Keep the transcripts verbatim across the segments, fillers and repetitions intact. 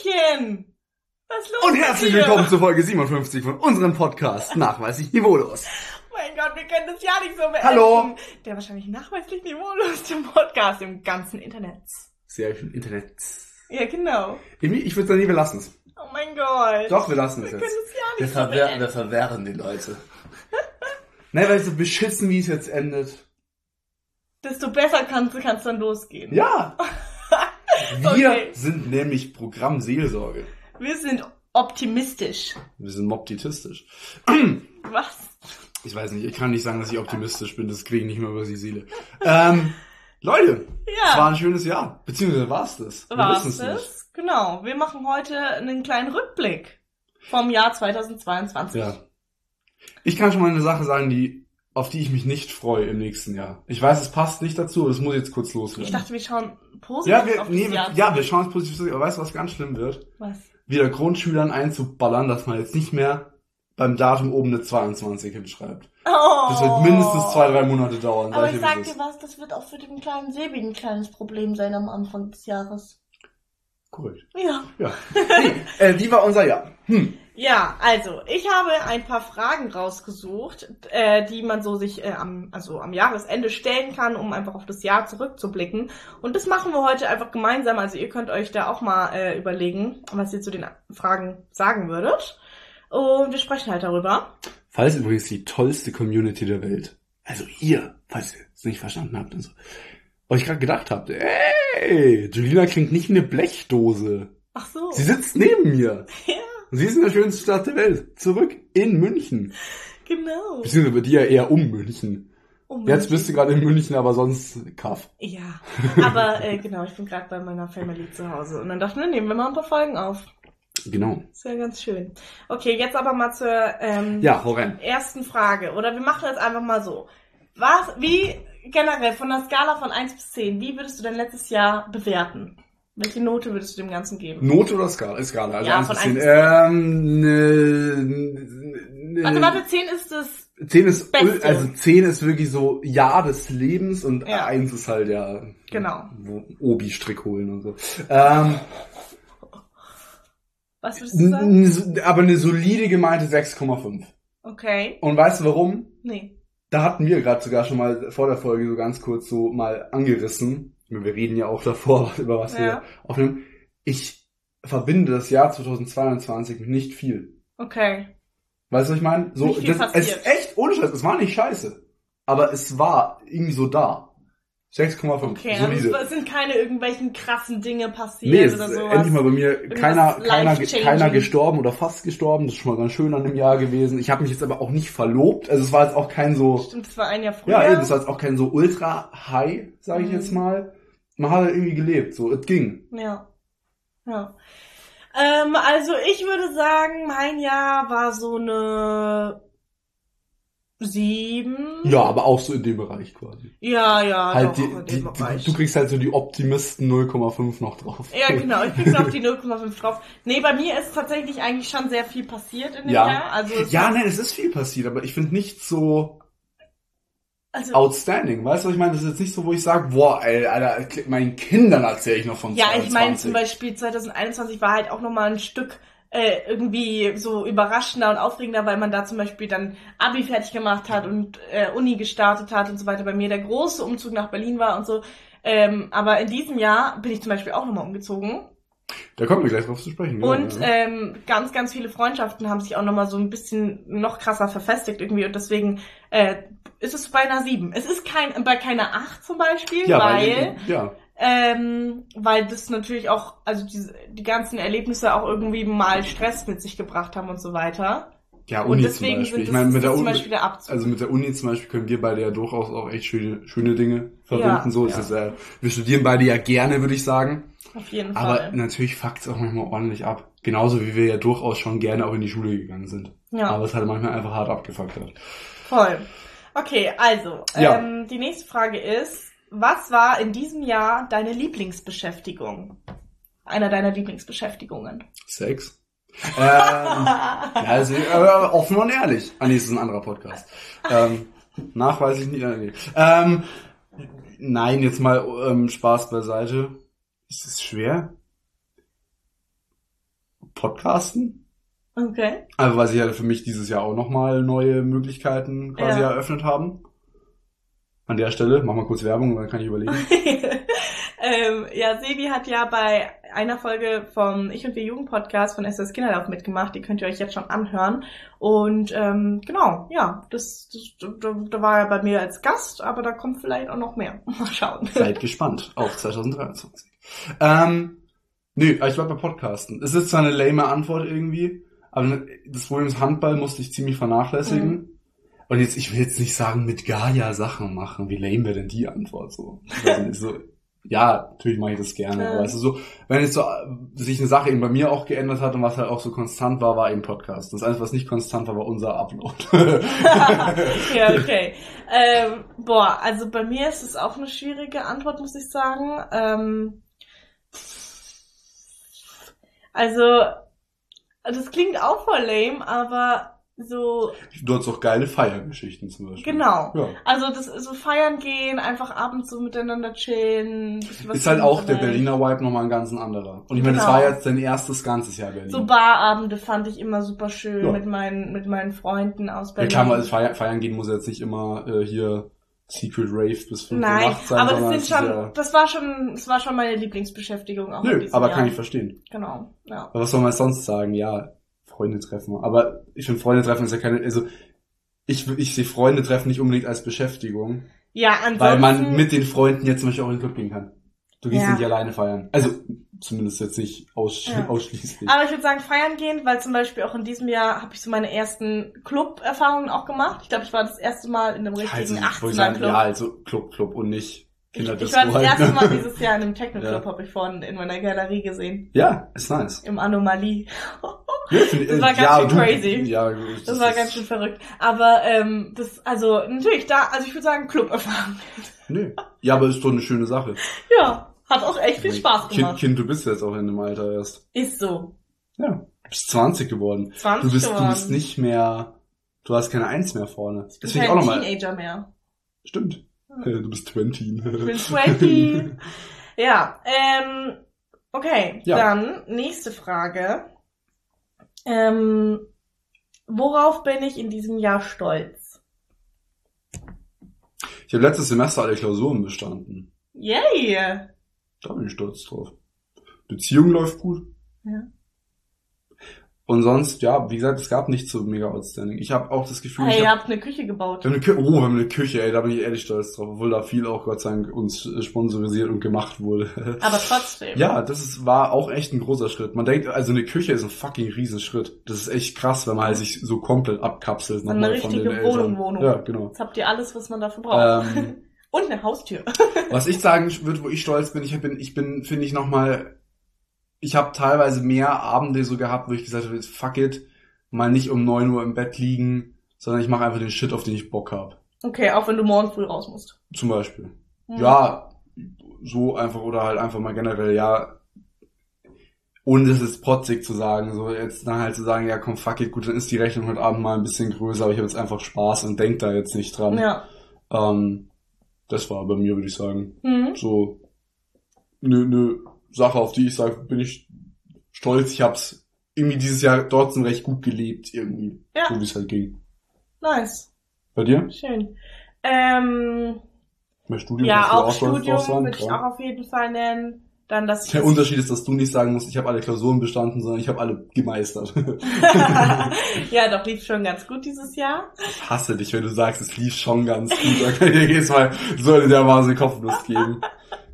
Hallöchen! Was ist los Und mit herzlich dir? willkommen zur Folge siebenundfünfzig von unserem Podcast Nachweislich Niveaulos. Mein Gott, wir können das ja nicht so beenden. Hallo. Der wahrscheinlich nachweislich niveauloste Podcast im ganzen Internet. Sehr schön, Internet. Ja, genau. Ich würde sagen, nee, wir lassen es. Oh mein Gott. Doch, wir lassen es Wir jetzt. können das ja Wir, nicht so verwehr, beenden. wir verwehren die Leute. Ne, weil so beschissen, wie es jetzt endet. Desto besser kannst du kannst dann losgehen. Ja. Wir Okay. sind nämlich Programmseelsorge. Wir sind optimistisch. Wir sind optimistisch. Was? Ich weiß nicht, ich kann nicht sagen, dass ich optimistisch bin. Das kriege ich nicht mehr über die Seele. Ähm, Leute, Ja. es war ein schönes Jahr. Beziehungsweise war es das. Wir War's wissen's nicht. es? Genau. Wir machen heute einen kleinen Rückblick vom Jahr zweitausendzweiundzwanzig. Ja. Ich kann schon mal eine Sache sagen, die, auf die ich mich nicht freue im nächsten Jahr. Ich weiß, es passt nicht dazu, aber das muss ich jetzt kurz loswerden. Ich dachte, wir schauen positiv ja, wir, auf nee, das wir, Jahr. ja, wir schauen es positiv zurück, aber weißt du, was ganz schlimm wird? Was? Wieder Grundschülern einzuballern, dass man jetzt nicht mehr beim Datum oben eine zweiundzwanzig hinschreibt. Oh. Das wird mindestens zwei, drei Monate dauern. Aber sag ich dir, sag wie es dir ist. was, das wird auch für den kleinen Sebi ein kleines Problem sein am Anfang des Jahres. Korrekt. Ja. Ja. Nee, äh, wie war unser Jahr? Hm. Ja, also ich habe ein paar Fragen rausgesucht, äh, die man so sich äh, am, also am Jahresende stellen kann, um einfach auf das Jahr zurückzublicken. Und das machen wir heute einfach gemeinsam. Also ihr könnt euch da auch mal äh, überlegen, was ihr zu den Fragen sagen würdet. Und wir sprechen halt darüber. Falls übrigens die tollste Community der Welt, also ihr, falls ihr es nicht verstanden habt und so, euch gerade gedacht habt, ey, Julina klingt nicht wie eine Blechdose. Ach so. Sie sitzt neben mir. Ja, Und sie ist in der schönsten Stadt der Welt. Zurück in München. genau. Beziehungsweise bei dir eher um München. Um Jetzt bist du gerade in München, aber sonst Kaff. Ja, aber äh, genau, ich bin gerade bei meiner Family zu Hause. Und dann dachten wir, nehmen wir mal ein paar Folgen auf. Genau. Ist ja ganz schön. Okay, jetzt aber mal zur ähm, Ja, hau rein. ersten Frage. Oder wir machen das einfach mal so. Was, wie generell von der Skala von eins bis zehn, wie würdest du dein letztes Jahr bewerten? Welche Note würdest du dem Ganzen geben? Note oder Skala? Skala, also Ja, eins von bis eins zehn. bis zehn. Ähm, ne, ne, Warte, warte, zehn ist das... zehn ist, Beste. ul- also zehn ist wirklich so Jahr des Lebens und Ja. eins ist halt ja, Genau. wo Obi-Strick holen und so. Ähm, Was würdest du sagen? n- n- aber eine solide gemeinte sechs Komma fünf. Okay. Und weißt du warum? Nee. Da hatten wir gerade sogar schon mal vor der Folge so ganz kurz so mal angerissen. Wir reden ja auch davor, über was Ja. wir aufnehmen. Ich verbinde das Jahr zweitausendzweiundzwanzig mit nicht viel. Okay. Weißt du, was ich meine? So, Nicht viel das, es passiert. ist echt ohne Scheiß, es war nicht scheiße. Aber es war irgendwie so da. sechs Komma fünf. Okay, also solide. es sind keine irgendwelchen krassen Dinge passiert Nee, es oder ist sowas. endlich mal bei mir keiner, keiner, life-changing. keiner gestorben oder fast gestorben. Das ist schon mal ganz schön an dem Jahr gewesen. Ich habe mich jetzt aber auch nicht verlobt. Also es war jetzt auch kein so, Stimmt, das war ein Jahr früher. ja eben, es war jetzt auch kein so Ultra-High, sage ich Mhm. jetzt mal. Man hat halt irgendwie gelebt, so, es ging. Ja. Ja. Ähm, also ich würde sagen, mein Jahr war so eine sieben. Ja, aber auch so in dem Bereich quasi. Ja, ja, halt doch, die, auch in die, dem Bereich. die, du kriegst halt so die Optimisten null Komma fünf noch drauf. Ja, genau, ich krieg's auf die null Komma fünf drauf. Nee, bei mir ist tatsächlich eigentlich schon sehr viel passiert in dem Ja. Jahr. Also es Ja, nein, es ist viel passiert, aber ich finde nicht so also, outstanding. Weißt du, was ich meine? Das ist jetzt nicht so, wo ich sage, boah, ey, Alter, meinen Kindern erzähle ich noch von ja, ich meine zweiundzwanzig. zum Beispiel zweitausendeinundzwanzig war halt auch nochmal ein Stück äh, irgendwie so überraschender und aufregender, weil man da zum Beispiel dann Abi fertig gemacht hat und äh, Uni gestartet hat und so weiter. Bei mir der große Umzug nach Berlin war und so. Ähm, aber in diesem Jahr bin ich zum Beispiel auch nochmal umgezogen. Da kommen wir gleich drauf zu sprechen. genau, Und ja. ähm, ganz, ganz viele Freundschaften haben sich auch nochmal so ein bisschen noch krasser verfestigt irgendwie. Und deswegen äh, ist es bei einer sieben. Es ist kein bei keiner acht zum Beispiel, ja, weil... ja, Ähm, weil das natürlich auch, also diese, die ganzen Erlebnisse auch irgendwie mal Stress mit sich gebracht haben und so weiter. ja, Und Uni deswegen zum Beispiel. sind Ich das, meine, das mit ist der zum Uni, Beispiel der Abzug. also mit der Uni zum Beispiel können wir beide ja durchaus auch echt schöne, schöne Dinge verbinden. Ja, so ist ja. es. Äh, wir studieren beide ja gerne, würde ich sagen. Auf jeden Aber Fall. natürlich fuckt's auch manchmal ordentlich ab. Genauso wie wir ja durchaus schon gerne auch in die Schule gegangen sind. Ja, Aber es halt manchmal einfach hart abgefuckt hat. voll. Okay, also, Ja. ähm, die nächste Frage ist, was war in diesem Jahr deine Lieblingsbeschäftigung? Einer deiner Lieblingsbeschäftigungen? Sex. ähm, ja, also, äh, offen und ehrlich. Ah, nee, das ist ein anderer Podcast. Ähm, nachweislich nicht. Äh, nee. ähm, nein, jetzt mal ähm, Spaß beiseite. Ist es schwer? Podcasten. Okay. Also weil sie ja für mich dieses Jahr auch nochmal neue Möglichkeiten quasi Ja. eröffnet haben. An der Stelle, mach mal kurz Werbung, dann kann ich überlegen. ähm, ja, Sebi hat ja bei einer Folge vom Ich und wir Jugend Podcast von S O S Kinderlauf mitgemacht. Die könnt ihr euch jetzt schon anhören. Und ähm, genau, ja, das, das da, da war er bei mir als Gast, aber da kommt vielleicht auch noch mehr. Mal schauen. Seid gespannt auf zwanzig dreiundzwanzig. Ähm, nö, ich war bei Podcasten. Es ist zwar eine lame Antwort irgendwie, aber das Problem ist, Handball musste ich ziemlich vernachlässigen. Mhm. Und jetzt, ich will jetzt nicht sagen, mit Gaia Sachen machen. Wie lame wäre denn die Antwort so? so ja, natürlich mache ich das gerne. Ja. Aber es ist so, wenn jetzt so sich eine Sache eben bei mir auch geändert hat und was halt auch so konstant war, war eben Podcast. Das Einzige, was nicht konstant war, war unser Upload. Ja, okay. Ähm, boah, also bei mir ist es auch eine schwierige Antwort, muss ich sagen. Ähm, also, das klingt auch voll lame, aber so. Du hast auch geile Feiergeschichten zum Beispiel. Genau. Ja. Also das so feiern gehen, einfach abends so miteinander chillen. Ist halt auch der Berliner Vibe nochmal ein ganz anderer. Und ich meine, genau. Das war jetzt dein erstes ganzes Jahr Berlin. So Barabende fand ich immer super schön, ja. mit meinen mit meinen Freunden aus Berlin. Ja klar, weil feiern, feiern gehen muss jetzt nicht immer äh, hier Secret Rave bis fünf Uhr nachts sein. Aber das sind schon, ja, das war schon, das war schon meine Lieblingsbeschäftigung auch. Nö, aber Jahr. Kann ich verstehen. Genau, ja. Aber was soll man sonst sagen? Ja, Freunde treffen. Aber ich finde, Freunde treffen ist ja keine, also ich, ich sehe Freunde treffen nicht unbedingt als Beschäftigung. Ja, ansonsten. Weil man mit den Freunden jetzt zum Beispiel auch in den Club gehen kann. Du gehst ja. nicht alleine feiern. Also zumindest jetzt nicht aus, ja. ausschließlich. Aber ich würde sagen feiern gehen, weil zum Beispiel auch in diesem Jahr habe ich so meine ersten Club-Erfahrungen auch gemacht. Ich glaube, ich war das erste Mal in einem richtigen also, achtzehner-Club. Ja, also Club, Club und nicht Kinderdisco. Ich, ich war das erste Mal dieses Jahr in einem Techno-Club, ja. habe ich vorhin in meiner Galerie gesehen. Ja, ist nice. Im Anomalie. Ja, das war ganz ja, schön du, crazy. Ja, das, das war ganz schön verrückt. Aber ähm, das, also natürlich da, also ich würde sagen Club-Erfahrung. Nee. Ja, aber ist doch eine schöne Sache. Ja, hat auch echt viel Spaß gemacht. Kind, kind, du bist jetzt auch in dem Alter erst. Ist so. Ja, du bist zwanzig geworden. zwanzig du bist, geworden. Du bist nicht mehr, du hast keine Eins mehr vorne. Ich bin kein auch noch mal, Teenager mehr. Stimmt. Du bist zwanzig. Ich bin zwanzig. Ja, ähm, okay, ja. Dann nächste Frage. Ähm, worauf bin ich in diesem Jahr stolz? Ich habe letztes Semester alle Klausuren bestanden. Yay! Da bin ich stolz drauf. Beziehung läuft gut. Ja. Und sonst, ja, wie gesagt, es gab nichts so mega outstanding. Ich habe auch das Gefühl, hey, ich ihr hab, habt eine Küche gebaut. Wir haben eine Kü- oh, wir haben eine Küche, ey, da bin ich ehrlich stolz drauf, obwohl da viel auch Gott sei Dank uns sponsorisiert und gemacht wurde. Aber trotzdem. Ja, das ist, war auch echt ein großer Schritt. Man denkt, also eine Küche ist ein fucking Riesenschritt. Das ist echt krass, wenn man halt sich so komplett abkapselt. Eine richtige von den Wohnung, Wohnung. Ja, genau. Jetzt habt ihr alles, was man dafür braucht. Ähm, und eine Haustür. Was ich sagen würde, wo ich stolz bin, ich bin, ich bin, finde ich nochmal, ich habe teilweise mehr Abende so gehabt, wo ich gesagt habe, fuck it, mal nicht um neun Uhr im Bett liegen, sondern ich mache einfach den Shit, auf den ich Bock hab. Okay, auch wenn du morgen früh raus musst. Zum Beispiel. Mhm. Ja, so einfach oder halt einfach mal generell, ja, ohne das jetzt protzig zu sagen, so jetzt dann halt zu sagen, ja komm, fuck it, gut, dann ist die Rechnung heute Abend mal ein bisschen größer, aber ich habe jetzt einfach Spaß und denk da jetzt nicht dran. Ja. Ähm, das war bei mir, würde ich sagen, mhm. so eine ne Sache, auf die ich sage, bin ich stolz, ich hab's irgendwie dieses Jahr trotzdem recht gut gelebt, irgendwie. Ja. So wie es halt ging. Nice. Bei dir? Schön. Ähm, Mein Studium, ja, auch Studium würde ich auch auf jeden Fall nennen. Dann das Der Unterschied ist, dass du nicht sagen musst, ich habe alle Klausuren bestanden, sondern ich habe alle gemeistert. Ja, doch, lief schon ganz gut dieses Jahr. Ich hasse dich, wenn du sagst, es lief schon ganz gut. Da kann ich dir jedes Mal so in der Maße Kopflust geben.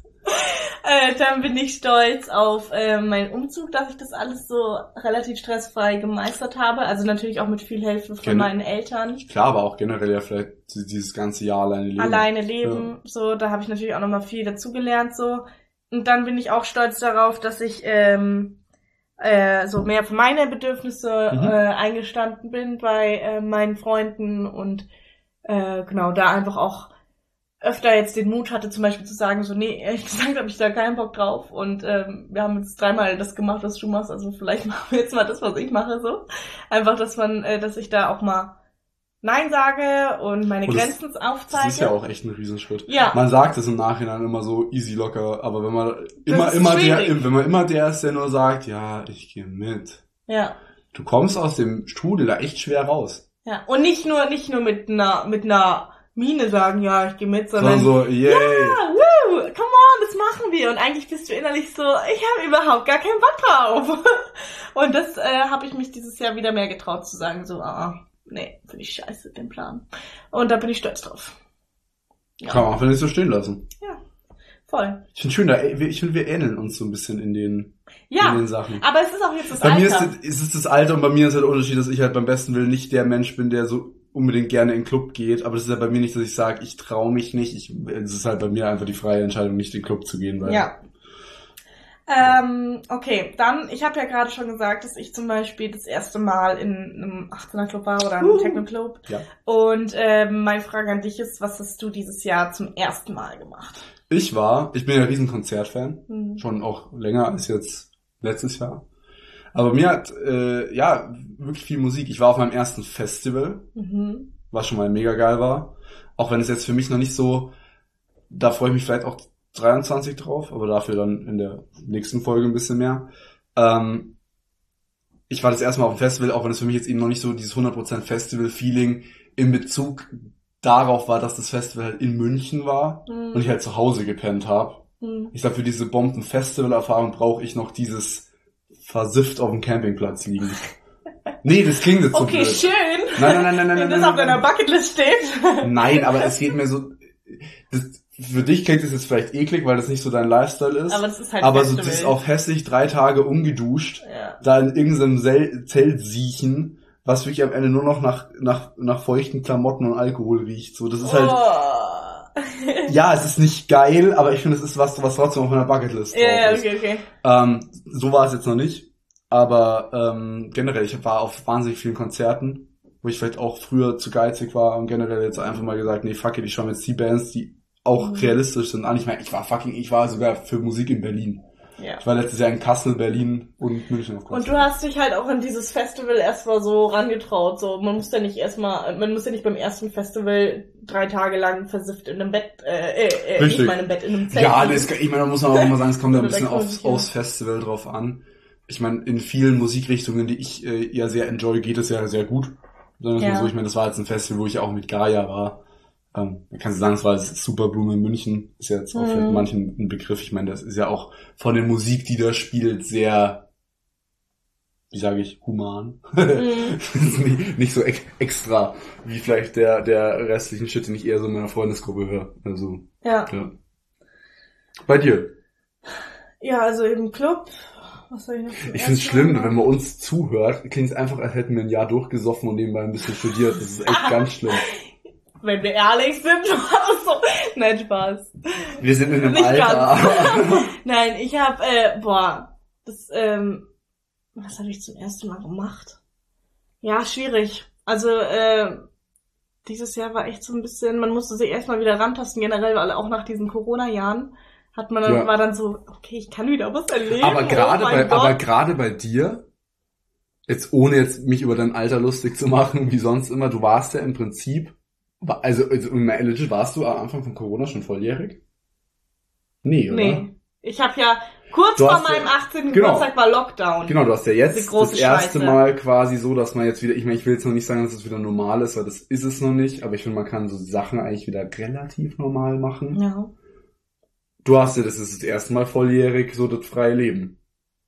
Äh, dann bin ich stolz auf äh, meinen Umzug, dass ich das alles so relativ stressfrei gemeistert habe. Also natürlich auch mit viel Hilfe von Gen- meinen Eltern. Klar, aber auch generell ja vielleicht dieses ganze Jahr alleine leben. Alleine leben, ja. So, da habe ich natürlich auch nochmal viel dazugelernt, so. Und dann bin ich auch stolz darauf, dass ich ähm, äh, so mehr für meine Bedürfnisse mhm. äh, eingestanden bin bei äh, meinen Freunden und äh, genau, da einfach auch öfter jetzt den Mut hatte, zum Beispiel zu sagen, so, nee, ehrlich gesagt habe ich da keinen Bock drauf und ähm, wir haben jetzt dreimal das gemacht, was du machst, also vielleicht machen wir jetzt mal das, was ich mache, so. Einfach, dass man, äh, dass ich da auch mal Nein sage und meine und das, Grenzen aufzeige. Das ist ja auch echt ein Riesenschritt. Ja. Man sagt es im Nachhinein immer so easy locker, aber wenn man immer, immer der, wenn man immer der ist, der nur sagt, ja, ich gehe mit. Ja. Du kommst aus dem Strudel da echt schwer raus. Ja. Und nicht nur, nicht nur mit einer, mit einer Miene sagen, ja, ich gehe mit, sondern so, yay. ja, woo, come on, das machen wir. Und eigentlich bist du innerlich so, ich habe überhaupt gar keinen Bock drauf. Und das äh, habe ich mich dieses Jahr wieder mehr getraut zu sagen, so, ah, nee, finde ich scheiße, den Plan. Und da bin ich stolz drauf. Ja. Kann man einfach nicht so stehen lassen. Ja, voll. Ich finde schön, da, ich finde, wir ähneln uns so ein bisschen in den, ja, in den Sachen. Aber es ist auch jetzt das bei Alter. Bei mir ist es, ist es das Alter und bei mir ist halt der Unterschied, dass ich halt beim besten Willen nicht der Mensch bin, der so unbedingt gerne in den Club geht, aber das ist ja bei mir nicht, dass ich sage, ich traue mich nicht. Ich, es ist halt bei mir einfach die freie Entscheidung, nicht in den Club zu gehen. Weil ja. Ähm, okay, dann, ich habe ja gerade schon gesagt, dass ich zum Beispiel das erste Mal in einem achtzehner Club war oder einem uh, Techno-Club. Ja. Und ähm, meine Frage an dich ist, was hast du dieses Jahr zum ersten Mal gemacht? Ich war, ich bin ja ein riesen Konzertfan, mhm. schon auch länger als jetzt letztes Jahr. Aber mir hat, äh, ja, wirklich viel Musik. Ich war auf meinem ersten Festival, mhm. was schon mal mega geil war. Auch wenn es jetzt für mich noch nicht so, da freue ich mich vielleicht auch dreiundzwanzig drauf, aber dafür dann in der nächsten Folge ein bisschen mehr. Ähm, ich war das erste Mal auf dem Festival, auch wenn es für mich jetzt eben noch nicht so dieses hundert Prozent Festival-Feeling in Bezug darauf war, dass das Festival halt in München war mhm. und ich halt zu Hause gepennt habe. Mhm. Ich glaube, für diese Bomben-Festival-Erfahrung brauche ich noch dieses versifft auf dem Campingplatz liegen. Nee, das klingt jetzt so okay, blöd. Okay, schön. Nein, nein, nein, nein, nein. Wenn nein, das auf nein, deiner Bucketlist steht. Nein, aber es geht mir so, das, für dich klingt das jetzt vielleicht eklig, weil das nicht so dein Lifestyle ist. Aber das ist halt Aber so Festival. das auf hässlich drei Tage ungeduscht, ja. da in irgendeinem Sel- Zelt siechen, was wirklich am Ende nur noch nach, nach, nach feuchten Klamotten und Alkohol riecht. So, das ist halt, oh. ja, es ist nicht geil, aber ich finde, es ist was, was trotzdem auf meiner Bucketlist drauf ja, ist. okay, okay. Ähm, so war es jetzt noch nicht. Aber ähm, generell, ich war auf wahnsinnig vielen Konzerten, wo ich vielleicht auch früher zu geizig war und generell jetzt einfach mal gesagt, nee, fuck it, ich schaue mir jetzt die Bands, die auch mhm. realistisch sind, an. Ich meine, ich war fucking, ich war sogar für Musik in Berlin. Ja. Ich war letztes Jahr in Kassel, Berlin und München auf Konzert. Und du hast dich halt auch in dieses Festival erstmal so rangetraut. So, man muss ja nicht erstmal, man muss ja nicht beim ersten Festival drei Tage lang versifft in einem Bett, äh, äh, nicht mal in einem Bett, in einem Zelt. Ja, das, ich meine, da muss man auch immer sagen, es kommt ja ein bisschen aufs, aufs Festival drauf an. Ich meine, in vielen Musikrichtungen, die ich äh, ja sehr enjoy, geht es ja sehr gut. Sagen wir ja. mal so, ich meine, das war jetzt ein Festival, wo ich auch mit Gaia war. Ähm, man kann sagen, es war das Superblume in München. Ist ja jetzt auch mhm. für manchen ein Begriff. Ich meine, das ist ja auch von der Musik, die da spielt, sehr, wie sage ich, human. Mhm. nicht, nicht so ex- extra, wie vielleicht der der restlichen Shit, den ich eher so in meiner Freundesgruppe höre. Also, ja. ja. Bei dir? Ja, also im Club... Was soll ich noch ich finde es schlimm, wenn man uns zuhört, klingt es einfach, als hätten wir ein Jahr durchgesoffen und nebenbei ein bisschen studiert. Das ist echt ganz schlimm. Wenn wir ehrlich sind, so. Nein, Spaß. Wir sind in einem Nicht Alter. Nein, ich hab, äh, boah, das, ähm, was habe ich zum ersten Mal gemacht? Ja, schwierig. Also, äh, dieses Jahr war echt so ein bisschen, man musste sich erstmal wieder rantasten, generell, weil auch nach diesen Corona-Jahren hat man dann, ja. war dann so, okay, ich kann wieder was erleben. Aber gerade oh bei, Gott. aber gerade bei dir, jetzt ohne jetzt mich über dein Alter lustig zu machen, wie sonst immer, du warst ja im Prinzip, also, also legit, warst du am Anfang von Corona schon volljährig? Nee, oder? Nee. Ich habe ja, kurz du vor meinem ja, achtzehnten Genau, Geburtstag war Lockdown. Genau, du hast ja jetzt das erste Scheiße. Mal quasi so, dass man jetzt wieder, ich meine, ich will jetzt noch nicht sagen, dass es wieder normal ist, weil das ist es noch nicht, aber ich finde, man kann so Sachen eigentlich wieder relativ normal machen. Ja. Du hast ja, das ist das erste Mal volljährig, so das freie Leben.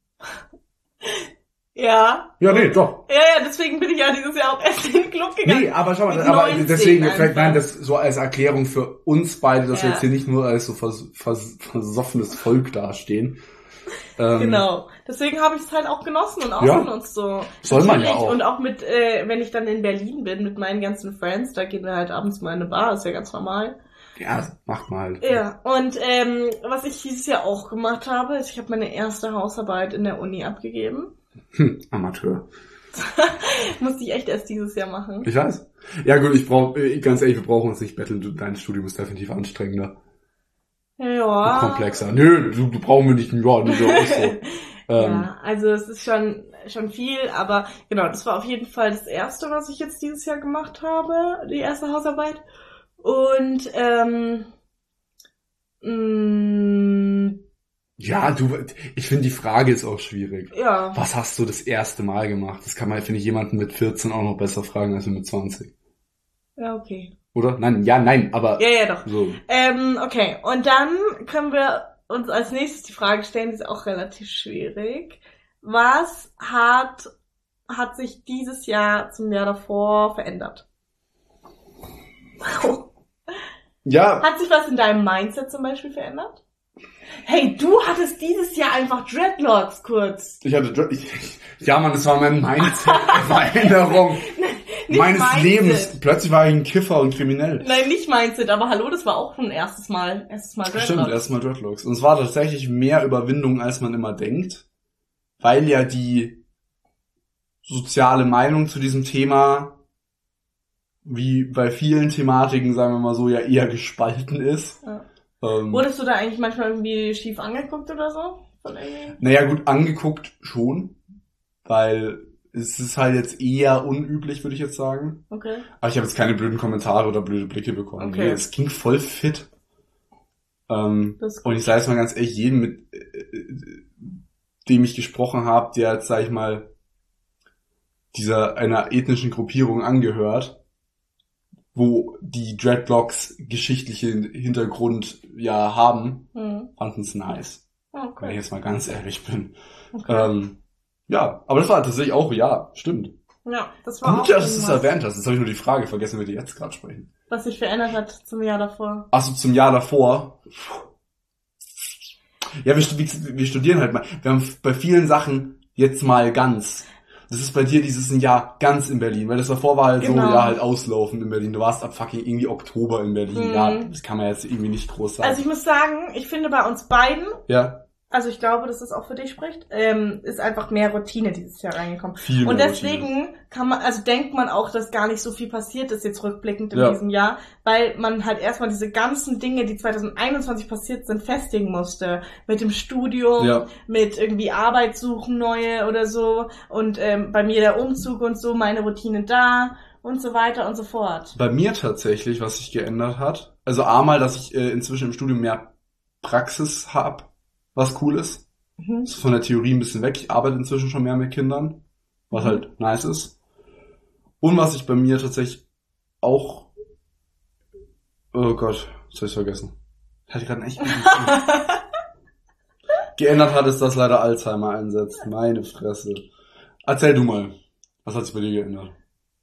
Ja. Ja, nee, doch. Ja, ja, deswegen bin ich ja dieses Jahr auch erst in den Club gegangen. Nee, aber schau mal, aber deswegen, vielleicht, nein, das so als Erklärung für uns beide, dass ja. wir jetzt hier nicht nur als so vers, vers, versoffenes Volk dastehen. Ähm, genau. Deswegen habe ich es halt auch genossen und ausgenutzt ja. so. Soll man ja auch. Und auch mit, äh, wenn ich dann in Berlin bin mit meinen ganzen Friends, da gehen wir halt abends mal in eine Bar, ist ja ganz normal. Ja, macht mal halt. Ja, und ähm, was ich dieses Jahr auch gemacht habe, ist, ich habe meine erste Hausarbeit in der Uni abgegeben. Hm, Amateur. Musste ich echt erst dieses Jahr machen. Ich weiß. Ja gut, ich brauche, ganz ehrlich, wir brauchen uns nicht betteln. Dein Studium ist definitiv anstrengender. Ja. Und komplexer. Nö, du, du brauchen wir nicht. Ja, nicht so. ähm. Ja, also es ist schon schon viel, aber genau, das war auf jeden Fall das erste, was ich jetzt dieses Jahr gemacht habe, die erste Hausarbeit. Und ähm, mh, Ja, du, ich finde die Frage ist auch schwierig. Ja. Was hast du das erste Mal gemacht? Das kann man, finde ich, jemanden mit vierzehn auch noch besser fragen als mit zwanzig. Ja, okay. Oder? Nein, ja, nein, aber... Ja, ja, doch. So. Ähm, okay, und dann können wir uns als nächstes die Frage stellen, die ist auch relativ schwierig. Was hat, hat sich dieses Jahr zum Jahr davor verändert? Ja. Hat sich was in deinem Mindset zum Beispiel verändert? Hey, du hattest dieses Jahr einfach Dreadlocks kurz. Ich hatte Dread... Ich, ja, Mann, das war mein Mindset-Veränderung meines Mindset. Lebens. Plötzlich war ich ein Kiffer und kriminell. Nein, nicht Mindset, aber hallo, das war auch ein erstes Mal. Erstes Mal Dreadlocks. Stimmt, erstmal Dreadlocks. Und es war tatsächlich mehr Überwindung, als man immer denkt. Weil ja die soziale Meinung zu diesem Thema, wie bei vielen Thematiken, sagen wir mal so, ja eher gespalten ist. Ja. Ähm, Wurdest du da eigentlich manchmal irgendwie schief angeguckt oder so? Von irgendwie? naja, gut, angeguckt schon. Weil es ist halt jetzt eher unüblich, würde ich jetzt sagen. Okay. Aber ich habe jetzt keine blöden Kommentare oder blöde Blicke bekommen. Okay. Nee, es ging voll fit. Ähm, Das ist und ich sage jetzt mal ganz ehrlich, jedem, mit äh, dem ich gesprochen habe, der jetzt, sag ich mal, dieser einer ethnischen Gruppierung angehört, wo die Dreadlocks geschichtlichen Hintergrund ja haben, Hm. fanden es nice. Okay. Wenn ich jetzt mal ganz ehrlich bin. Okay. Ähm, ja, aber das war tatsächlich auch, ja, stimmt. Ja, das war auch Gut, dass du es irgendwas, erwähnt hast. Jetzt habe ich nur die Frage vergessen, wie wir jetzt gerade sprechen. was sich verändert hat zum Jahr davor. Achso, zum Jahr davor. Ja, wir, wir, wir studieren halt mal. Wir haben bei vielen Sachen jetzt mal ganz. Das ist bei dir dieses Jahr ganz in Berlin, weil das davor war halt Genau. so, ja, halt auslaufend in Berlin. Du warst ab fucking irgendwie Oktober in Berlin. Mhm. Ja, das kann man jetzt irgendwie nicht groß sagen. Also ich muss sagen, ich finde bei uns beiden, ja, also ich glaube, dass es auch für dich spricht, ähm, ist einfach mehr Routine dieses Jahr reingekommen. viel Und mehr deswegen Routine. kann man, also denkt man auch, dass gar nicht so viel passiert ist jetzt rückblickend in Ja. diesem Jahr, weil man halt erstmal diese ganzen Dinge, die zwanzig einundzwanzig passiert sind, festigen musste. Mit dem Studium, Ja. mit irgendwie Arbeit suchen, neue oder so. Und ähm, bei mir der Umzug und so, meine Routine da und so weiter und so fort. Bei mir tatsächlich, was sich geändert hat, also einmal, dass ich äh, inzwischen im Studium mehr Praxis habe, was cool ist. Mhm. Ist von der Theorie ein bisschen weg. Ich arbeite inzwischen schon mehr mit Kindern, was Mhm. halt nice ist. Und was ich bei mir tatsächlich auch, oh Gott, jetzt hab ich's vergessen. Hatte ich gerade echt geändert hat, ist, dass leider Alzheimer einsetzt. Meine Fresse. Erzähl du mal, was hat sich bei dir geändert?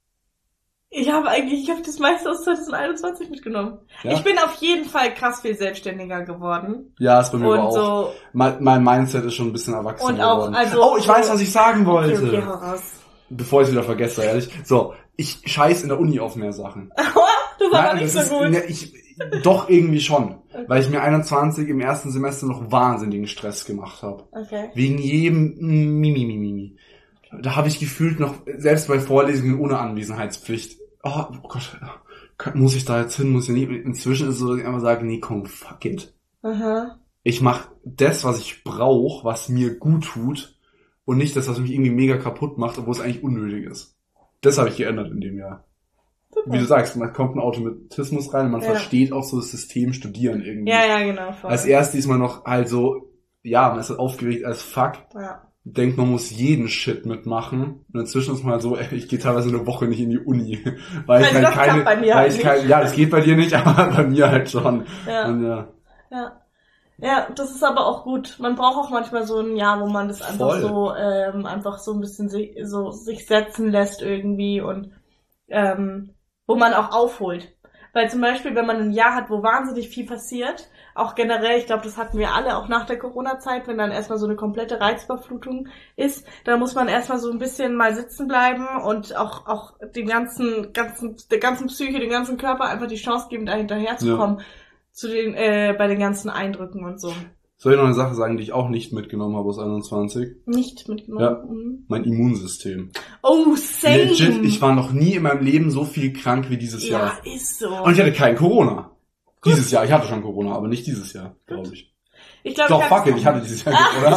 Ich habe eigentlich, ich habe das meiste aus zwanzig einundzwanzig mitgenommen. Ja? Ich bin auf jeden Fall krass viel selbstständiger geworden. Ja, ist bei mir Und aber auch. so, Mein, mein Mindset ist schon ein bisschen erwachsener und auch, geworden. also. Oh, ich weiß, was ich sagen wollte. Okay, okay, hau raus. Bevor ich es wieder vergesse, ehrlich. So, ich scheiß in der Uni auf mehr Sachen. Das war aber Nein, nicht das so ist, gut. ne, ich, doch irgendwie schon. Weil ich mir einundzwanzig im ersten Semester noch wahnsinnigen Stress gemacht habe. Okay. Wegen jedem Mimi, Mimi, Mimi. Da habe ich gefühlt noch, selbst bei Vorlesungen ohne Anwesenheitspflicht, oh, oh Gott, muss ich da jetzt hin, muss ich nicht. Inzwischen ist es so, dass ich einfach sage, nee, komm, fuck it. Aha. Ich mache das, was ich brauche, was mir gut tut und nicht das, was mich irgendwie mega kaputt macht, obwohl es eigentlich unnötig ist. Das habe ich geändert in dem Jahr. Super. Wie du sagst, man kommt in Automatismus rein und man Ja. versteht auch so das System Studieren irgendwie. Ja, ja, genau. Voll. Als erstes ist man noch halt so, ja, man ist halt aufgeregt als fuck, Ja. denkt, man muss jeden Shit mitmachen. Und inzwischen ist man halt so, ey, ich gehe teilweise eine Woche nicht in die Uni. Weil ich Also halt das keine, klappt bei mir weil halt ich nicht. kein, ja, das geht bei dir nicht, aber bei mir halt schon. Ja. Und ja. Ja. Ja, das ist aber auch gut. Man braucht auch manchmal so ein Jahr, wo man das einfach Voll. so, ähm, einfach so ein bisschen si- so sich setzen lässt irgendwie und ähm, wo man auch aufholt. Weil zum Beispiel, wenn man ein Jahr hat, wo wahnsinnig viel passiert, auch generell, ich glaube, das hatten wir alle, auch nach der Corona-Zeit, wenn dann erstmal so eine komplette Reizüberflutung ist, da muss man erstmal so ein bisschen mal sitzen bleiben und auch auch den ganzen, ganzen, der ganzen Psyche, den ganzen Körper einfach die Chance geben, da hinterherzukommen. Zu den, äh, bei den ganzen Eindrücken und so. Soll ich noch eine Sache sagen, die ich auch nicht mitgenommen habe aus einundzwanzig? Nicht mitgenommen. Ja. Mhm. Mein Immunsystem. Oh, same. Legit, ich war noch nie in meinem Leben so viel krank wie dieses ja, Jahr. ist so. Und ich hatte kein Corona. Dieses Jahr, ich hatte schon Corona, aber nicht dieses Jahr, glaube ich. Ich glaube, Doch, ich fuck hab's- it, ich hatte dieses Jahr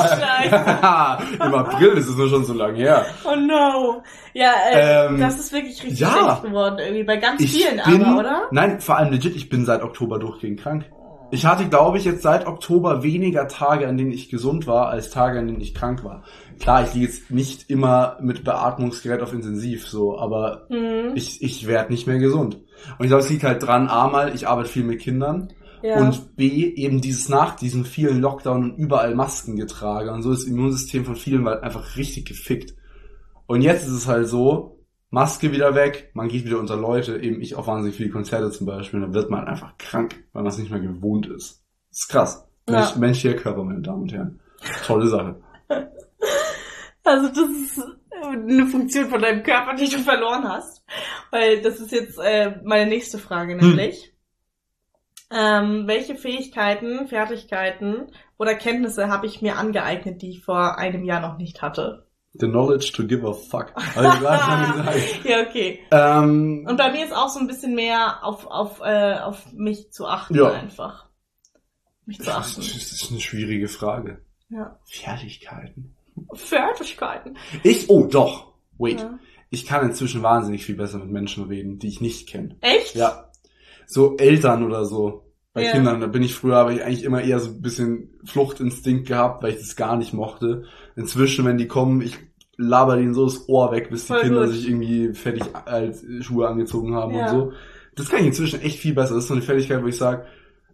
Ach, Corona. Im April, das ist nur schon so lange her. Oh no. Ja, äh, Ähm, das ist wirklich richtig ja. schlecht geworden irgendwie. Bei ganz Ich vielen bin, aber, oder? nein, vor allem legit, ich bin seit Oktober durchgehend krank. Ich hatte, glaube ich, jetzt seit Oktober weniger Tage, an denen ich gesund war, als Tage, an denen ich krank war. Klar, ich liege jetzt nicht immer mit Beatmungsgerät auf Intensiv, so, aber mhm. ich, ich werde nicht mehr gesund. Und ich glaube, es liegt halt dran, A mal, ich arbeite viel mit Kindern. Ja. Und B, eben dieses nach diesen vielen Lockdown und überall Masken getragen. Und so ist das Immunsystem von vielen halt einfach richtig gefickt. Und jetzt ist es halt so, Maske wieder weg, man geht wieder unter Leute, eben ich auf wahnsinnig viele Konzerte zum Beispiel, und dann wird man einfach krank, weil man es nicht mehr gewohnt ist. Das ist krass. Mensch, ja. Menschlicher Körper, meine Damen und Herren. Tolle Sache. Also das ist eine Funktion von deinem Körper, die du verloren hast. Weil das ist jetzt äh, meine nächste Frage, nämlich. Hm. Ähm, welche Fähigkeiten, Fertigkeiten oder Kenntnisse habe ich mir angeeignet, die ich vor einem Jahr noch nicht hatte? The knowledge to give a fuck. Also, ja, okay. Ähm, Und bei mir ist auch so ein bisschen mehr auf auf äh, auf mich zu achten, ja. einfach. Mich zu achten. Das ist eine schwierige Frage. Ja. Fertigkeiten. Fertigkeiten. Ich, oh doch, wait. Ja. Ich kann inzwischen wahnsinnig viel besser mit Menschen reden, die ich nicht kenne. Echt? Ja. So Eltern oder so. Bei ja. Kindern, da bin ich früher, habe ich eigentlich immer eher so ein bisschen Fluchtinstinkt gehabt, weil ich das gar nicht mochte. Inzwischen, wenn die kommen, ich laber denen so das Ohr weg, bis die Voll Kinder gut. sich irgendwie fertig als Schuhe angezogen haben ja. und so. Das kann ich inzwischen echt viel besser. Das ist so eine Fertigkeit, wo ich sage,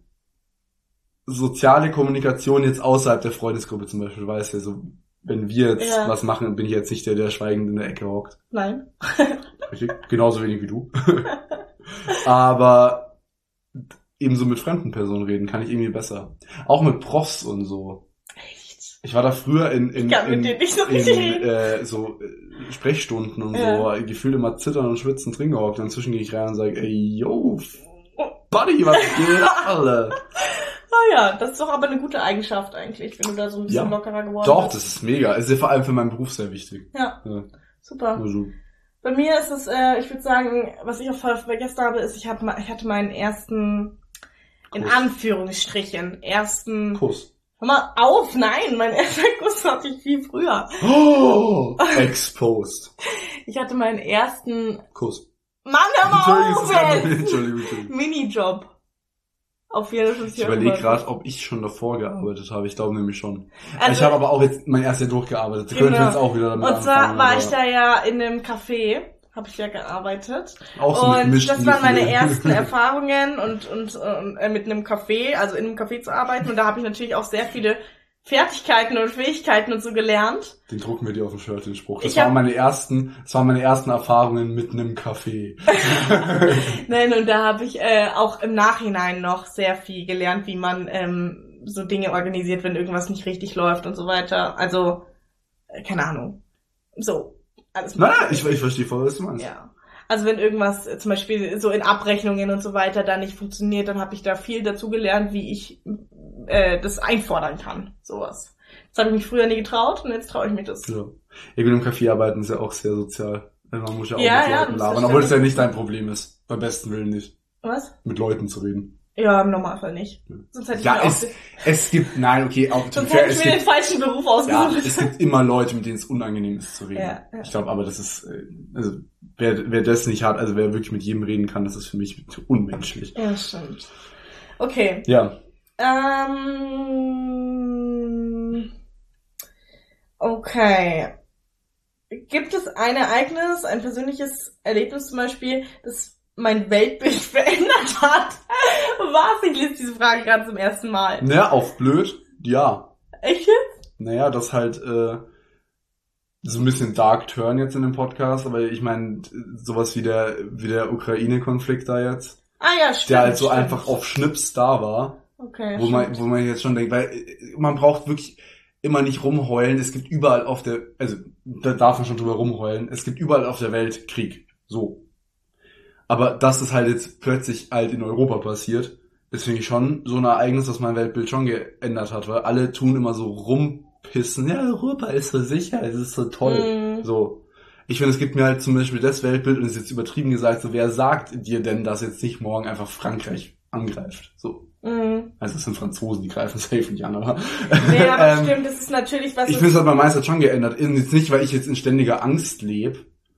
soziale Kommunikation jetzt außerhalb der Freundesgruppe zum Beispiel, weißt du, so, wenn wir jetzt ja. was machen, bin ich jetzt nicht der, der schweigend in der Ecke hockt. Nein. Richtig? Genauso wenig wie du. Aber ebenso mit fremden Personen reden kann ich irgendwie besser. Auch mit Profs und so. Echt? Ich war da früher in, in, ich kann in, mit dir nicht so, in äh, so äh, Sprechstunden und ja. so, gefühlt immer zittern und schwitzen drin gehockt. Und inzwischen gehe ich rein und sage, ey, yo, Buddy, was geht alle? Ah ja, das ist doch aber eine gute Eigenschaft eigentlich, wenn du da so ein bisschen ja. lockerer geworden doch, bist. Doch, das ist mega. Es ist ja vor allem für meinen Beruf sehr wichtig. Ja, ja. Super. Also. Bei mir ist es, äh, ich würde sagen, was ich auch vergessen habe, ist, ich, hab, ich hatte meinen ersten, in Kuss. Anführungsstrichen, ersten... Kuss. Hör mal auf, nein, mein erster Kuss hatte ich viel früher. Oh, exposed. Ich hatte meinen ersten... Kuss. Mann, hör mal auf Entschuldigung, Entschuldigung, Entschuldigung. Minijob. Auf vierundfünfzig Ich überlege gerade, ob ich schon davor gearbeitet habe. Ich glaube nämlich schon. Also, ich habe aber auch jetzt mein erstes Jahr durchgearbeitet. Genau. Könnte jetzt auch wieder damit Und zwar anfangen, war aber ich da ja in einem Café, habe ich ja gearbeitet. Auch so und mit das waren meine ersten Erfahrungen und und, und äh, mit einem Café, also in einem Café zu arbeiten. Und da habe ich natürlich auch sehr viele Fertigkeiten und Fähigkeiten und so gelernt. Den drucken wir dir auf dem Shirt, den Spruch. Das ich waren meine ersten, das waren meine ersten Erfahrungen mit einem Café. Nein, und da habe ich äh, auch im Nachhinein noch sehr viel gelernt, wie man ähm, so Dinge organisiert, wenn irgendwas nicht richtig läuft und so weiter. Also, äh, keine Ahnung. So, alles. Naja, ich, ich verstehe voll, was du meinst. Ja. Also wenn irgendwas äh, zum Beispiel so in Abrechnungen und so weiter da nicht funktioniert, dann habe ich da viel dazu gelernt, wie ich äh, das einfordern kann. Sowas. Das habe ich mich früher nie getraut und jetzt traue ich mich das. Ja. Ja gut, im Café arbeiten ist ja auch sehr sozial. Man muss ja auch ja, mit ja, Leuten labern, obwohl das ja nicht dein Problem ist. Beim besten Willen nicht. Was? Mit Leuten zu reden. Ja, im Normalfall nicht. Ja. Sonst hätte ich ja, mir es, auch es gibt, nein, okay, auch sonst hätte ich mir den falschen Beruf ausgesucht. Ja, es gibt immer Leute, mit denen es unangenehm ist zu reden. Ja, ja. Ich glaube aber, das ist, also wer, wer das nicht hat, also wer wirklich mit jedem reden kann, das ist für mich unmenschlich. Ja, stimmt. Okay. Ja. Ähm, okay. Gibt es ein Ereignis, ein persönliches Erlebnis zum Beispiel, das mein Weltbild verändert hat? Was? Ich lese diese Frage gerade zum ersten Mal. Naja, auf blöd, ja. Echt jetzt? Naja, das halt äh, so ein bisschen Dark Turn jetzt in dem Podcast, aber ich meine, sowas wie der wie der Ukraine-Konflikt da jetzt. Ah ja, stimmt. Der halt so stimmt. einfach auf Schnips da war. Okay, wo man, wo man jetzt schon denkt, weil man braucht wirklich immer nicht rumheulen. Es gibt überall auf der, also da darf man schon drüber rumheulen. Es gibt überall auf der Welt Krieg. So. Aber dass es halt jetzt plötzlich halt in Europa passiert, ist finde ich schon so ein Ereignis, das mein Weltbild schon geändert hat, weil alle tun immer so rumpissen. Ja, Europa ist so sicher, es ist so toll. Mm. So. Ich finde, es gibt mir halt zum Beispiel das Weltbild, und es ist jetzt übertrieben gesagt, so, wer sagt dir denn, dass jetzt nicht morgen einfach Frankreich angreift? So. Mm. Also es sind Franzosen, die greifen safe nicht an, aber... Nee, aber ähm, stimmt, das ist natürlich was... Ich finde, es hat mein Meister schon geändert. Jetzt nicht, weil ich jetzt in ständiger Angst lebe,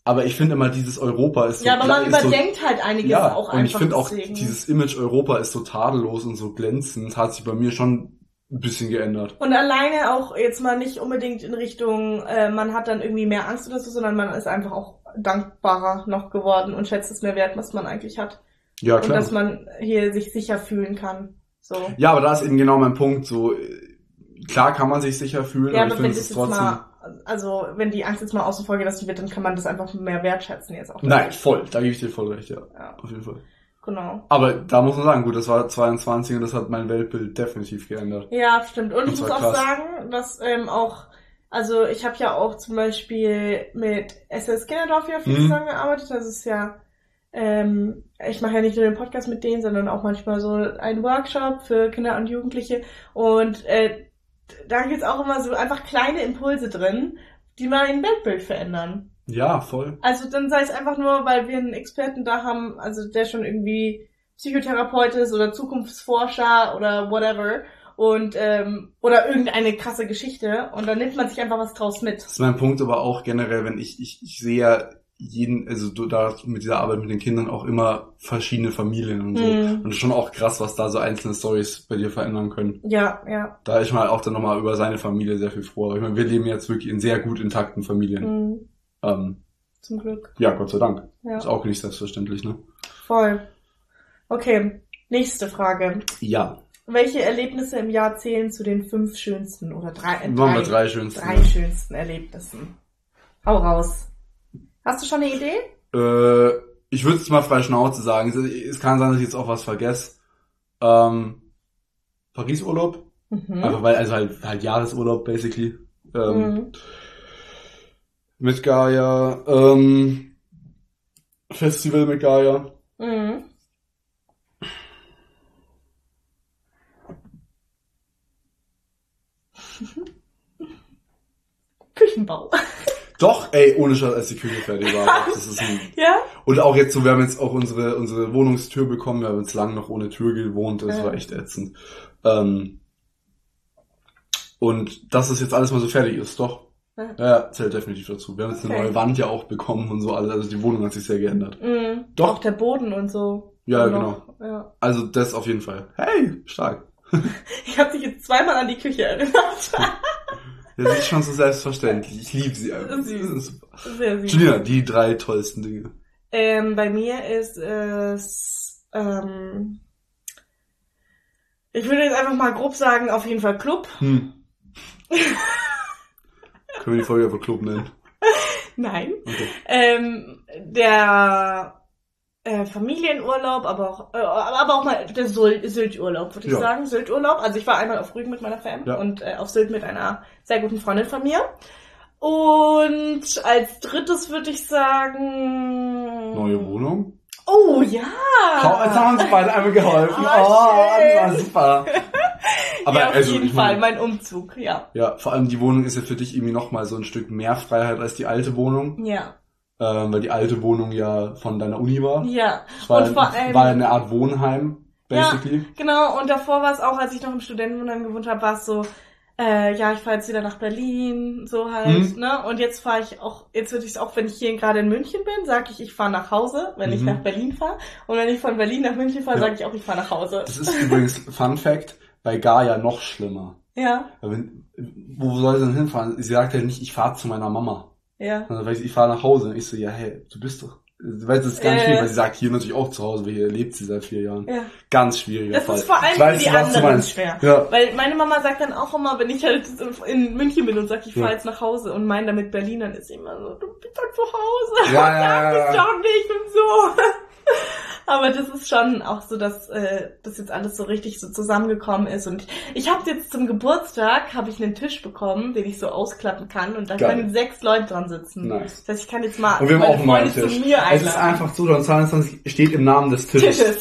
Aber ich finde immer, dieses Europa ist so... Ja, aber man ist überdenkt so, halt einiges ja, auch und einfach. ich finde auch, deswegen. dieses Image Europa ist so tadellos und so glänzend, hat sich bei mir schon ein bisschen geändert. Und alleine auch jetzt mal nicht unbedingt in Richtung, äh, man hat dann irgendwie mehr Angst oder so, sondern man ist einfach auch dankbarer noch geworden und schätzt es mehr wert, was man eigentlich hat. Ja, klar. Und dass man hier sich sicher fühlen kann. So. Ja, aber da ist eben genau mein Punkt. So, klar kann man sich sicher fühlen, Ja, aber aber ich wenn finde das es jetzt trotzdem... mal, also wenn die Angst jetzt mal außen vor gelassen wird, dann kann man das einfach mehr wertschätzen jetzt auch. Nein, voll, da gebe ich dir voll recht, ja. Ja. Auf jeden Fall. Genau. Aber da muss man sagen, gut, das war zweiundzwanzig und das hat mein Weltbild definitiv geändert. Ja, stimmt. Und Das ich muss war auch krass. sagen, dass ähm, auch, also ich habe ja auch zum Beispiel mit S S Kinderdorf ja viel Mhm. zusammengearbeitet. Das ist ja, ähm, ich mache ja nicht nur den Podcast mit denen, sondern auch manchmal so einen Workshop für Kinder und Jugendliche. Und äh, da gibt's auch immer so einfach kleine Impulse drin, die mal ein Weltbild verändern. Ja, voll. Also dann sei es einfach nur, weil wir einen Experten da haben, also der schon irgendwie Psychotherapeut ist oder Zukunftsforscher oder whatever und ähm, oder irgendeine krasse Geschichte und dann nimmt man sich einfach was draus mit. Das ist mein Punkt, aber auch generell, wenn ich, ich, ich sehe ja jeden, also du da mit dieser Arbeit mit den Kindern auch immer verschiedene Familien und so. Mhm. Und schon auch krass, was da so einzelne Storys bei dir verändern können. Ja, ja. Da ist man halt auch dann nochmal über seine Familie sehr viel froher. Ich meine, wir leben jetzt wirklich in sehr gut intakten Familien. Mhm. Ähm, Zum Glück. ja, Gott sei Dank. Ja. Ist auch nicht selbstverständlich, ne? Voll. Okay, nächste Frage. Ja. Welche Erlebnisse im Jahr zählen zu den fünf schönsten oder drei, äh, Machen wir drei, drei schönsten. drei schönsten Erlebnissen? Hau raus. Hast du schon eine Idee? Äh, ich würde es mal frei Schnauze sagen. Es, es kann sein, dass ich jetzt auch was vergesse. Ähm, Paris-Urlaub. Mhm. Einfach weil, also halt, halt Jahresurlaub, basically. Ähm, Mhm. Mit Gaia. Ähm, Festival mit Gaia. Mhm. Küchenbau. Doch, ey, ohne Scheiß, als die Küche fertig war. Das ist ein, Ja? und auch jetzt so, wir haben jetzt auch unsere, unsere Wohnungstür bekommen. Wir haben jetzt lange noch ohne Tür gewohnt. Das Ja. war echt ätzend. Ähm, und dass das jetzt alles mal so fertig ist, doch. Ja. Ja, zählt definitiv dazu. Wir haben jetzt eine Okay. neue Wand ja auch bekommen und so alles. Also die Wohnung hat sich sehr geändert. Mhm. Doch. Auch der Boden und so. Ja, Und genau. noch, ja. Also das auf jeden Fall. Hey, stark. Ich habe dich jetzt zweimal an die Küche erinnert. Das ist schon so selbstverständlich. Ich liebe sie einfach. Süß. Das ist super. Sehr süß. Julia, die drei tollsten Dinge. Ähm, bei mir ist es, ähm, ich würde jetzt einfach mal grob sagen, auf jeden Fall Club. Hm. Können wir die Folge einfach Club nennen? Nein. Okay. Ähm, der äh, Familienurlaub, aber auch, äh, aber auch mal der Sylt- Sylt-Urlaub, würde ich Ja. sagen. Sylt-Urlaub. Also ich war einmal auf Rügen mit meiner Fam Ja. und äh, auf Sylt mit einer sehr guten Freundin von mir. Und als drittes würde ich sagen... Neue Wohnung? Oh ja! Komm, jetzt haben wir uns beide einmal geholfen. Ah, Oh, schön. das war super. Aber ja, auf also, jeden ich Fall, meine, mein Umzug, ja. ja, vor allem die Wohnung ist ja für dich irgendwie nochmal so ein Stück mehr Freiheit als die alte Wohnung. Ja. Ähm, weil die alte Wohnung ja von deiner Uni war. Ja. Es war, Und vor allem... war eine Art Wohnheim, basically. Ja, genau. Und davor war es auch, als ich noch im Studentenwohnheim gewohnt habe, war es so, äh, ja, ich fahre jetzt wieder nach Berlin, so halt, Mhm. ne? Und jetzt fahre ich auch, jetzt würde ich es auch, wenn ich hier gerade in München bin, sage ich, ich fahre nach Hause, wenn ich Mhm. nach Berlin fahre. Und wenn ich von Berlin nach München fahre, Ja. sage ich auch, ich fahre nach Hause. Das ist übrigens, Fun Fact, bei Gaia noch schlimmer. Ja, Weil wenn, wo soll sie denn hinfahren? Sie sagt ja nicht, ich fahre zu meiner Mama. ja. Dann sag ich, ich fahre nach Hause. Und ich so, ja, hey, du bist doch... Weil das ist ganz Äh. schwierig, weil sie sagt hier natürlich auch zu Hause, weil hier lebt sie seit vier Jahren. Ja. Ganz schwieriger Das Fall. ist vor allem Ich weiß, für die was du anderen meinst. schwer. Ja. Weil meine Mama sagt dann auch immer, wenn ich halt in München bin und sage, ich fahre Ja. jetzt nach Hause und meine damit Berlin, dann ist sie immer so, du bist doch zu Hause. Ja, ja, ja, Sag es ja. doch nicht und so. Aber das ist schon auch so, dass äh, das jetzt alles so richtig so zusammengekommen ist. Und ich habe jetzt zum Geburtstag habe ich einen Tisch bekommen, den ich so ausklappen kann und da Geil. können sechs Leute dran sitzen. Nice. Das heißt, ich kann jetzt mal Und wir haben auch einen neuen Freunde Tisch. zu mir Es ist einladen. einfach so, dann zweiundzwanzig steht im Namen des Tisches. Tisches.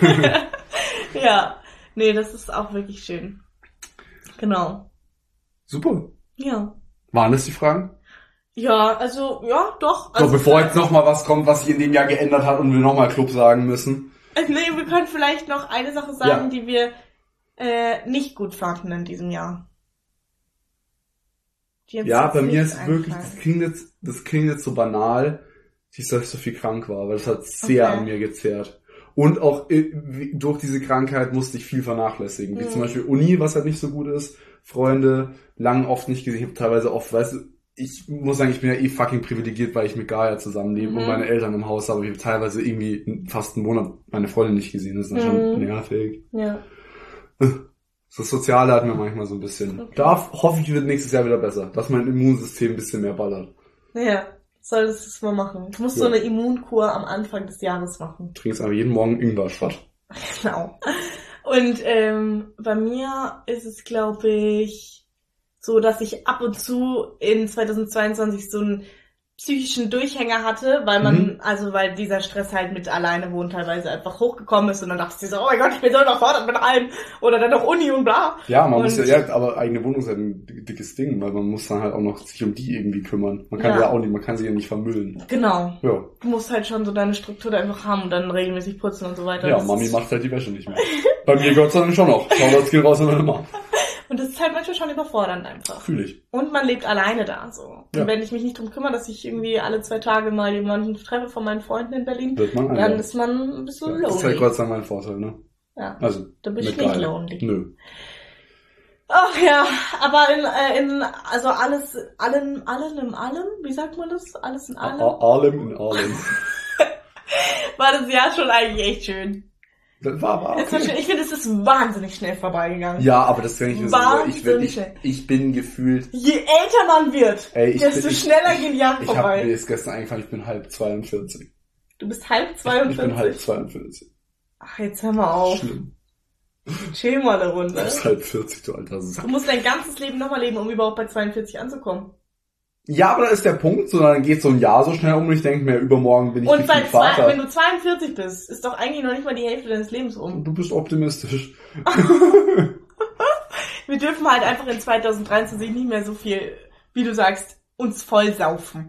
Ja, nee, das ist auch wirklich schön. Genau. Super. Ja. Waren das die Fragen? Ja, also, ja, doch. So, Also, bevor jetzt nochmal was kommt, was sich in dem Jahr geändert hat und wir nochmal Club sagen müssen. Also, nee, wir können vielleicht noch eine Sache sagen, Ja. die wir äh, nicht gut fanden in diesem Jahr. Die uns Ja, jetzt bei mir nicht ist wirklich, das einfallen. klingt jetzt, das klingt jetzt so banal, dass ich so viel krank war, weil das hat sehr Okay. an mir gezehrt. Und auch äh, wie- durch diese Krankheit musste ich viel vernachlässigen. Wie Mhm. zum Beispiel Uni, was halt nicht so gut ist. Freunde, lang oft nicht gesehen. Ich habe teilweise oft, weißt du, ich muss sagen, ich bin ja eh fucking privilegiert, weil ich mit Gaia zusammenlebe Mhm. und meine Eltern im Haus habe. Ich habe teilweise irgendwie fast einen Monat meine Freundin nicht gesehen. Das ist dann schon Mhm. nervig. Ja. Das Soziale hat mir manchmal so ein bisschen. Okay. Da hoffe ich, wird nächstes Jahr wieder besser. Dass mein Immunsystem ein bisschen mehr ballert. Ja, solltest du es mal machen. Du musst Ja. so eine Immunkur am Anfang des Jahres machen. Ich trinke jetzt aber jeden Morgen Ingwer-Schwatt. Genau. Und ähm, bei mir ist es, glaube ich, so, dass ich ab und zu in zweitausendzweiundzwanzig so einen psychischen Durchhänger hatte, weil man, Mhm. also weil dieser Stress halt mit alleine wohnen teilweise einfach hochgekommen ist und dann dachte ich so, oh mein Gott, ich bin so überfordert mit allem oder dann noch Uni und bla. Ja, man Und- muss ja, ja, aber eigene Wohnung ist halt ein dickes Ding, weil man muss dann halt auch noch sich um die irgendwie kümmern. Man kann Ja. ja, auch nicht, man kann sie ja nicht vermüllen. Genau. Ja. Du musst halt schon so deine Struktur da einfach haben und dann regelmäßig putzen und so weiter. Ja, Das Mami ist, macht halt die Wäsche nicht mehr. Bei mir Gott sei Dank schon noch. Schau das geht raus an meine Mama. Und das ist halt manchmal schon überfordernd einfach. Fühl ich. Und man lebt alleine da, so. Ja. Und wenn ich mich nicht drum kümmere, dass ich irgendwie alle zwei Tage mal jemanden treffe von meinen Freunden in Berlin, Wird man dann einfach. ist man ein bisschen Ja, das ist halt lonely. Gott sei Dank mein Vorteil, ne? Ja. Also, Da bin ich mit nicht Gaia. lonely. Nö. Ach ja, aber in, äh, in, also alles, allen, allen im allem, wie sagt man das? Alles in allem? A- Allem in allem. War das Jahr schon eigentlich echt schön. Das war aber Es war schön. Ich finde, es ist wahnsinnig schnell vorbeigegangen. Ja, aber das kann ich mir so sagen. Ich, bin- ich, Wahnsinnig. ich bin gefühlt. Je älter man wird, Ey, ich desto bin, ich, schneller gehen die Jahre Ich habe mir vorbei. jetzt gestern eingefallen, ich bin halb zweiundvierzig. Du bist halb Ich zweiundvierzig. bin halb zweiundvierzig. Ach, jetzt hör mal auf. Schlimm. Chill mal eine Du Runde. bist halb vierzig, du alter Sack. Du musst dein ganzes Leben nochmal leben, um überhaupt bei zweiundvierzig anzukommen. Ja, aber da ist der Punkt, so dann geht so ein Jahr so schnell um und ich denke mir, übermorgen bin ich Und gefühlt seit zwei, Vater. wenn du zweiundvierzig bist, ist doch eigentlich noch nicht mal die Hälfte deines Lebens um. Du bist optimistisch. Wir dürfen halt einfach in zweitausenddreiundzwanzig nicht mehr so viel, wie du sagst, uns voll saufen.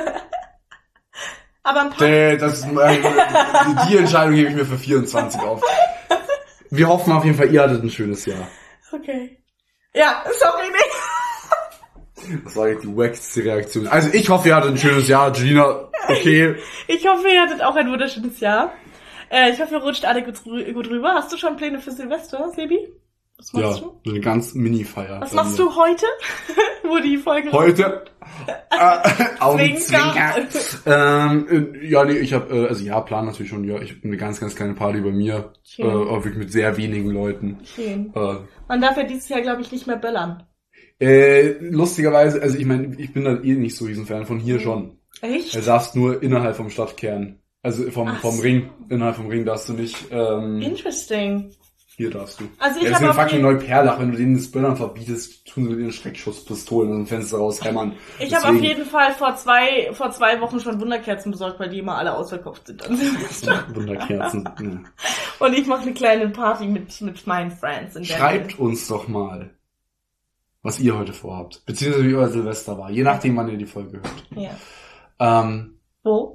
Aber ein paar... Nee, das ist, äh, die Entscheidung gebe ich mir für vierundzwanzig auf. Wir hoffen auf jeden Fall, ihr hattet ein schönes Jahr. Okay. Ja, sorry, nicht. Das war jetzt die wackste Reaktion. Also ich hoffe, ihr hattet ein schönes Jahr, Gina. Okay. Ich hoffe, ihr hattet auch ein wunderschönes Jahr. Äh, ich hoffe, ihr rutscht alle gut, rü- gut rüber. Hast du schon Pläne für Silvester, Sebi? Was Ja, machst du? so eine ganz Mini-Feier. Was bei machst mir. du heute? Wo die Folge... Heute? äh, Augenzwinker. Zwinker. ähm, äh, ja, nee, ich habe, äh, also ja, plan natürlich schon, ja, ich habe eine ganz, ganz kleine Party bei mir. Schön. Äh, auch wirklich mit sehr wenigen Leuten. Schön. Äh, Man darf ja dieses Jahr, glaube ich, nicht mehr böllern. Äh, lustigerweise, also ich meine, ich bin da eh nicht so riesen Fan, von hier schon. Echt? Du darfst nur innerhalb vom Stadtkern, also vom, Ach vom so. Ring, innerhalb vom Ring darfst du nicht, ähm, Interesting. hier darfst du. Also ich ja, das ist habe eine auf, fucking jeden- Neuperlach, wenn du denen das Böllern verbietest, tun sie mit ihren Schreckschusspistolen aus dem Fenster raushämmern. ich hab auf jeden Fall vor zwei, vor zwei Wochen schon Wunderkerzen besorgt, weil die immer alle ausverkauft sind an Silvester. Wunderkerzen. Ja. Und ich mache eine kleine Party mit, mit meinen Friends. In der Schreibt uns doch mal, was ihr heute vorhabt. Beziehungsweise wie euer Silvester war. Je nachdem, wann ihr die Folge hört. Ja. Ähm, Wo?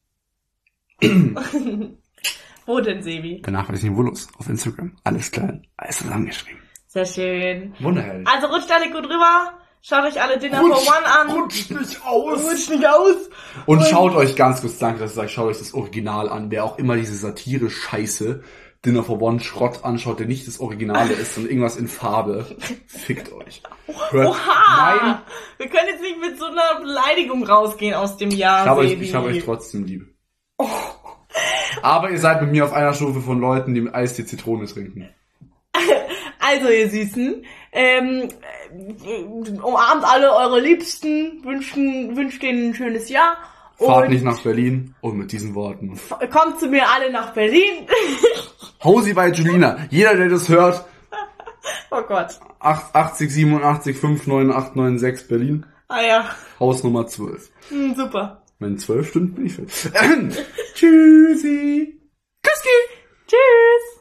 Wo denn, Sebi? danach weiß ich nicht, wo los. Auf Instagram. Alles klein. Alles zusammengeschrieben. Sehr schön. Wunderherrlich. Also rutscht alle gut rüber. Schaut euch alle Dinner for One an. rutscht nicht aus. Rutscht nicht aus. Und, Und- schaut euch ganz kurz, danke, dass ihr sagt, schaut euch das Original an. Wer auch immer diese Satire-Scheiße Dinner for One Schrott anschaut, der nicht das Originale ist, sondern irgendwas in Farbe, fickt euch. Hört Oha! Nein, Wir können jetzt nicht mit so einer Beleidigung rausgehen aus dem Jahr, ich habe euch, Sebi. ich hab euch trotzdem lieb. Aber ihr seid mit mir auf einer Stufe von Leuten, die mit Eis die Zitrone trinken. Also, ihr Süßen, ähm, äh, umarmt alle eure Liebsten, wünschen, wünscht denen ein schönes Jahr. Fahrt und nicht nach Berlin. Und mit diesen Worten. kommt zu mir alle nach Berlin. Hausi bei Julina. Jeder, der das hört, Oh Gott. achtzig siebenundachtzig fünf neun acht neun sechs Berlin. Ah ja, Haus Nummer zwölf. hm, super. Wenn zwölf Stunden bin ich fit. Tschüssi. Küsski. Tschüss.